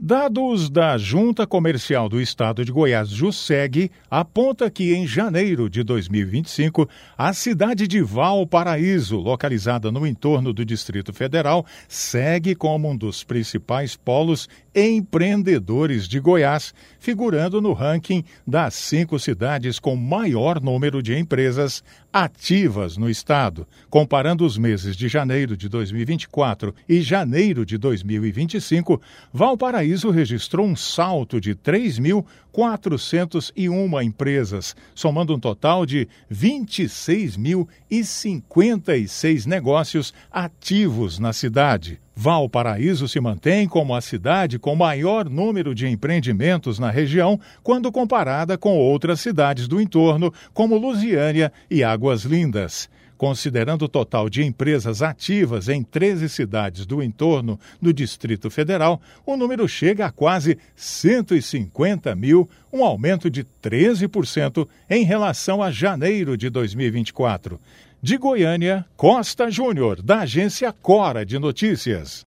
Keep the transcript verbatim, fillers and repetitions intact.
Dados da Junta Comercial do Estado de Goiás, JUSEG, aponta que em janeiro de dois mil e vinte e cinco, a cidade de Valparaíso, localizada no entorno do Distrito Federal, segue como um dos principais polos empreendedores de Goiás, figurando no ranking das cinco cidades com maior número de empresas ativas no estado. Comparando os meses de janeiro de dois mil e vinte e quatro e janeiro de dois mil e vinte e cinco, Valparaíso registrou um salto de três mil quatrocentas e uma empresas, somando um total de vinte e seis mil e cinquenta e seis negócios ativos na cidade. Valparaíso se mantém como a cidade com maior número de empreendimentos na região quando comparada com outras cidades do entorno, como Lusiânia e Águas Lindas. Considerando o total de empresas ativas em treze cidades do entorno do Distrito Federal, o número chega a quase cento e cinquenta mil, um aumento de treze por cento em relação a janeiro de dois mil e vinte e quatro. De Goiânia, Costa Júnior, da agência Cora de Notícias.